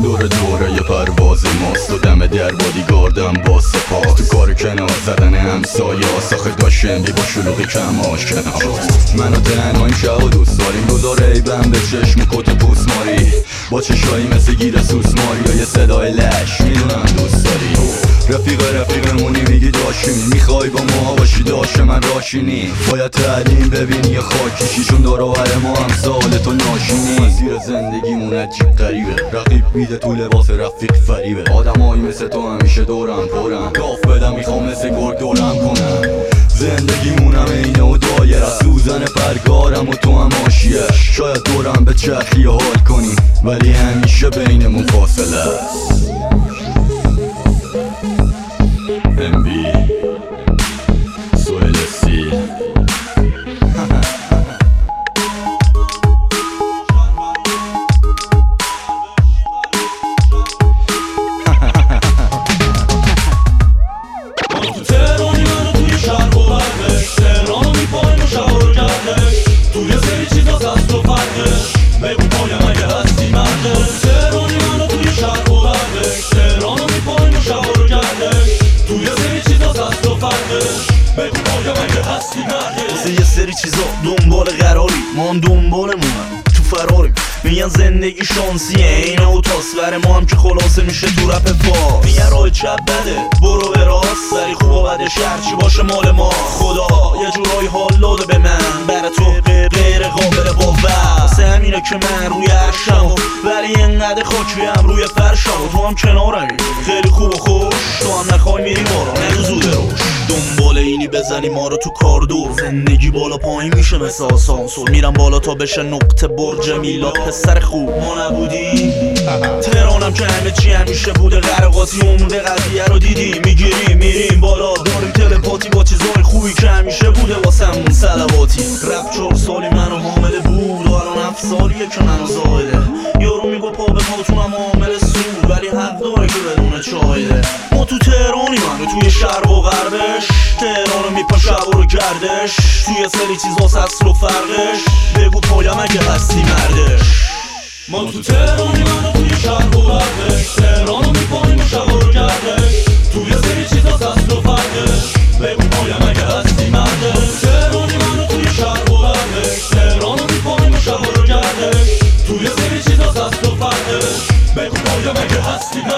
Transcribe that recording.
دوره یه پرواز ماست و دم در بادیگاردم با سپاس تو کار کنار زدن همسایه آساخه داشتن بی با شلوغی کم آشکنا منو تنها این شب و دوست داریم دوزار عیبم به چشم و کت پوست ماری با چشایی مثل گیر سوسماری یا یه صدای لش میدونم دوست داری رفیقمونی میگی داشتیم میخوای با ما باشی داشت من راشینی باید تعلیم ببینی یه خاکیشی چون داراور ما هم سال تو ناشینی مسیر زندگیمون عجیب غریبه رقیب میده تو لباس رفیق فریبه آدمایی مثل تو همیشه دورم پرم گاف بدم میخوام مثل گرگ دورم کنم زندگیمونم اینه و دایره سوزن پرگارم و تو هم آشیه شاید دورم به چرخی حال کنی ولی همیشه بینمون فاصله است MB Soy Leslie تو تهرانی منو توی شهر بردش تهرانو میپایم و شهر رو گردش توی سری چیزاست از تو فرقش بگو پایم اگه هستی مردش تو تهرانی منو توی شهر بردش تهرانو میپایم و شهر رو گردش توی سری چیزاست از تو فرقش بگو پایم اگه هستی مردش واسه یه سری چیزا دنبال قراری ما هم دنبالمونم تو فراریم میگن زندگی شانسیه اینه و تاسور ما هم که خلاصه میشه تو رپ فاس میگن راه چپ بده برو به راست سری خوب و بده شرچی باشه مال ما خدا یه جورایی حال داده به من برای تو غیر قابل باور واسه همینه که من روی عرشم ولی اینقدر خاکیم روی فرشم و تو هم کنارمی خیلی خوب و خوش تو هم نخوای میری بارا نگو زوده روش دنبال اینی بزنی ما رو تو کار دور زندگی بالا پایین میشه مثل آسانسور میرم بالا تا بشه نقطه برج میلاد پسر خوب ما نبودی تهرانم که همه چی همیشه بوده غرقاتی عمق قضیه رو دیدی میگیریم میریم بالا داریم تلپاتی با چیزای خوبی که همیشه بوده واسمون صلواتی رپ 4 سالی منو حامله بود و الان 7 سالیه که منو زایده یارو میگو پا به پاتونم عامل سود ولی حق داره که بدون چایده ما تو تهرانی منو توی شرق و غربش تهرانو میپا شب رو گردش توی سری چیزاست اصل و فرقش بگو پایم اگه هستی مردش ما تو تهرانی منو توی شهر و غربش تهرانو میپایم و شب رو گردش توی سری چیزاست اصل و فرقش بگو پایم اگه هستی مردش تو تهرانی منو توی شهر و غربش تهرانو میپایم و شب رو گردش توی سری چیزاست اصل و فرقش بگو پایم اگه هستی